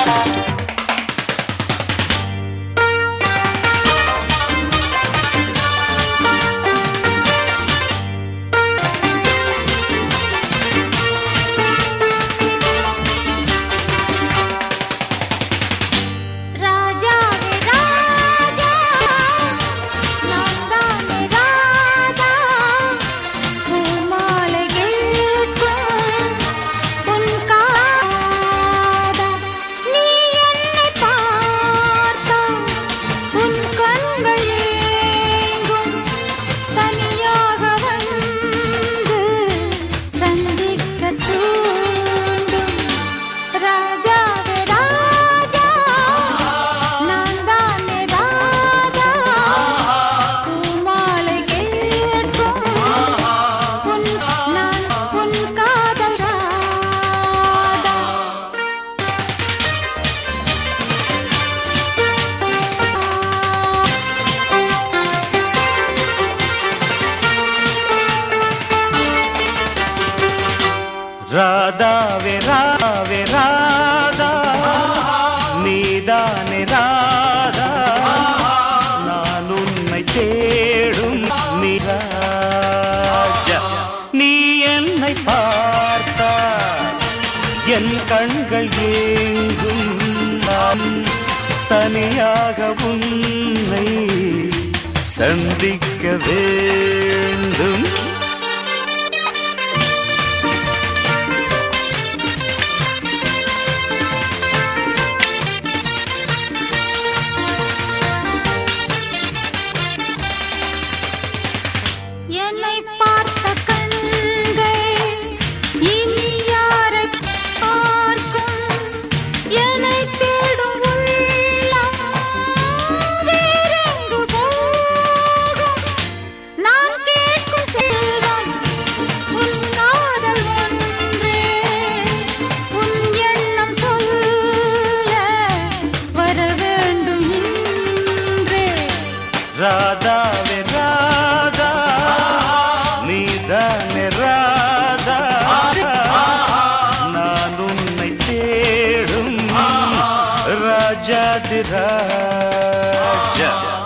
ராதாவே ராவே ராதா நீதானே ராதா நான் உன்னை தேடும் நிராஜா நீ என்னை பார்த்தா என் கண்கள் ஏங்கும் தனியாக உன்னை சந்திக்க வேண்டும் என்னை பார்த்த கண்கள் இனி யாரை பார்க்கும் என்னை தேடும் உள்ளம் வேறெங்கு போகும் நான் கேட்கும் செல்வம் உன் காதல் ஒன்றே உன் எண்ணம் சொல்ல வர வேண்டும் இன்றே ராதாவே ராதா நீதானே ராதா நான் உன்னை தேடும் ராஜாதி ராஜா